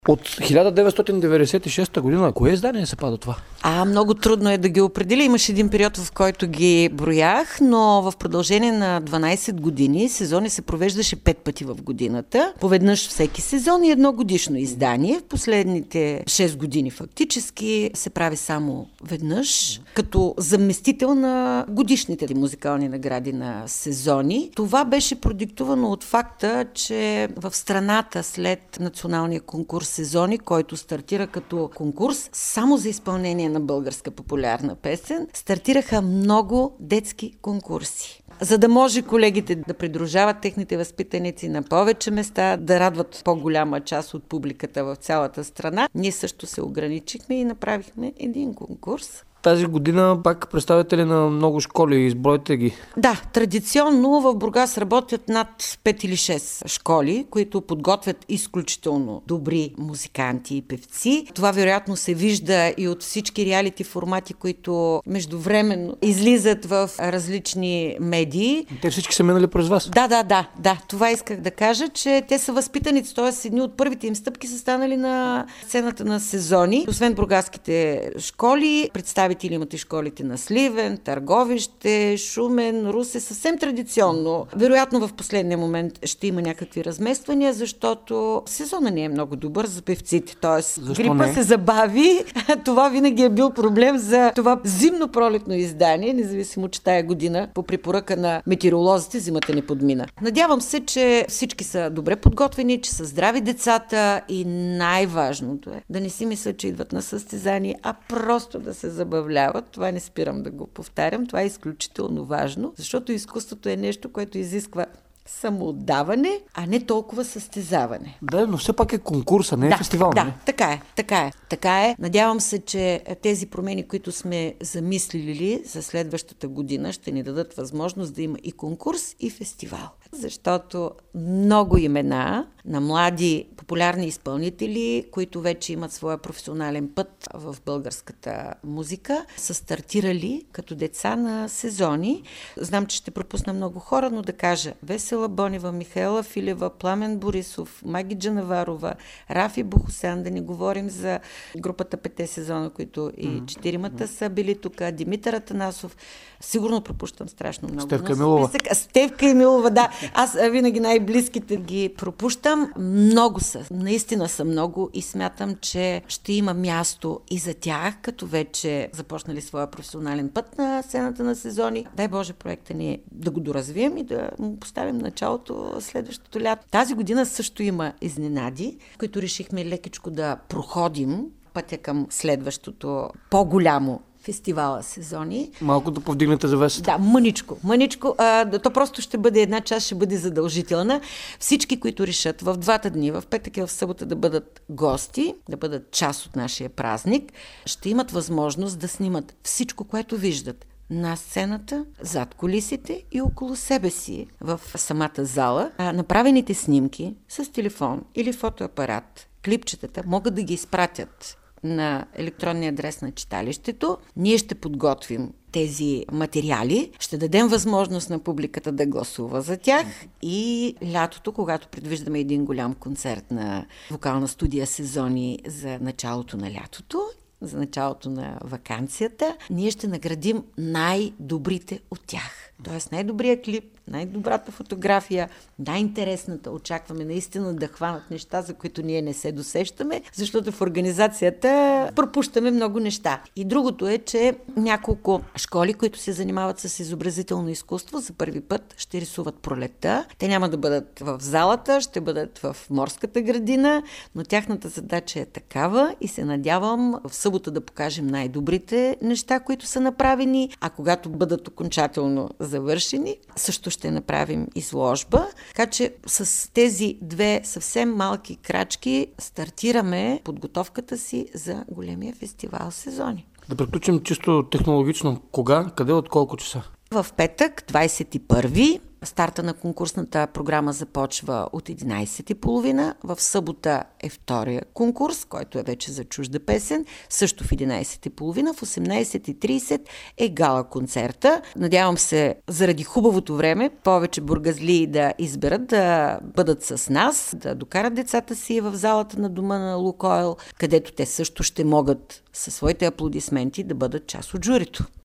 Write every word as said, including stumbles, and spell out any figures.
От хиляда деветстотин деветдесет и шеста година, кое издание се пада това? А, много трудно е да ги определя. Имаше един период, в който ги броях, но в продължение на дванайсет години сезони се провеждаше пет пъти в годината. Поведнъж всеки сезон и едно годишно издание. В последните шест години фактически се прави само веднъж, като заместител на годишните музикални награди на сезони. Това беше продиктувано от факта, че в страната след националния конкурс сезони, който стартира като конкурс само за изпълнение на българска популярна песен, стартираха много детски конкурси. За да може колегите да придружават техните възпитаници на повече места, да радват по-голяма част от публиката в цялата страна, ние също се ограничихме и направихме един конкурс. Тази година пак представители на много школи, избройте ги. Да, традиционно в Бургас работят над пет или шест школи, които подготвят изключително добри музиканти и певци. Това вероятно се вижда и от всички реалити формати, които междувременно излизат в различни медии. Те всички са минали през вас? Да, да, да, да. Това исках да кажа, че те са възпитаници, т.е. едни от първите им стъпки са станали на сцената на сезони. Освен бургаските школи, представители имат и школите на Сливен, Търговище, Шумен, Русе, съвсем традиционно. Вероятно в последния момент ще има някакви размествания, защото сезона не е много добър за певците. Тоест, грипа се забави. Това винаги е бил проблем за това зимно-пролетно издание, независимо, че тая година по препоръка на метеоролозите зимата не подмина. Надявам се, че всички са добре подготвени, че са здрави децата и най-важното е да не си мислят, че идват на състезание, а просто да се забавляват. Това не спирам да го повтарям. Това е изключително важно, защото изкуството е нещо, което изисква самоотдаване, а не толкова състезаване. Да, но все пак е конкурс, а не е да, фестивал. Да, не? така е, така е, така е. Надявам се, че тези промени, които сме замислили за следващата година, ще ни дадат възможност да има и конкурс, и фестивал. Защото много имена на млади популярни изпълнители, които вече имат своя професионален път в българската музика, са стартирали като деца на сезони. Знам, че ще пропусна много хора, но да кажа Весела Бонева, Михаела Филева, Пламен Борисов, Маги Джанаварова, Рафи Бухосян, да не говорим за групата Пете сезона, които и четиримата са били тук, Димитър Атанасов. Сигурно пропущам страшно много. Стевка Емилова. Стевка Емилова, да. Аз винаги най-близките ги пропущам. Много са. Наистина са много и смятам, че ще има място и за тях, като вече започнали своя професионален път на сцената на сезони. Дай Боже проекта ни да го доразвием и да му поставим началото следващото лято. Тази година също има изненади, които решихме лекичко да проходим пътя към следващото по-голямо фестивала сезони. Малко да повдигнете завесата. Да, мъничко. Мъничко. А, то просто ще бъде една част, ще бъде задължителна. Всички, които решат в двата дни, в петък и в събота да бъдат гости, да бъдат част от нашия празник, ще имат възможност да снимат всичко, което виждат на сцената, зад кулисите и около себе си в самата зала. А направените снимки с телефон или фотоапарат, клипчетата могат да ги изпратят на електронния адрес на читалището. Ние ще подготвим тези материали, ще дадем възможност на публиката да гласува за тях и лятото, когато предвиждаме един голям концерт на вокална студия сезони за началото на лятото, за началото на ваканцията, ние ще наградим най-добрите от тях. Тоест най-добрият клип, най-добрата фотография, най-интересната. Очакваме наистина да хванат неща, за които ние не се досещаме, защото в организацията пропущаме много неща. И другото е, че няколко школи, които се занимават с изобразително изкуство, за първи път ще рисуват пролетта. Те няма да бъдат в залата, ще бъдат в морската градина, но тяхната задача е такава и се надявам в събота да покажем най-добрите неща, които са направени, а когато бъдат окончателно завършени, също ще направим изложба. Така че с тези две съвсем малки крачки стартираме подготовката си за големия фестивал сезони. Да приключим чисто технологично. Кога, къде, от колко часа? В петък, двадесет и първи, Старта на конкурсната програма започва от единайсет и половина. В събота е втория конкурс, който е вече за чужда песен, също в единайсет и половина. В осемнайсет и трийсет е гала концерта. Надявам се, заради хубавото време, повече бургазлии да изберат да бъдат с нас, да докарат децата си в залата на дома на Лукойл, където те също ще могат със своите аплодисменти да бъдат част от журито.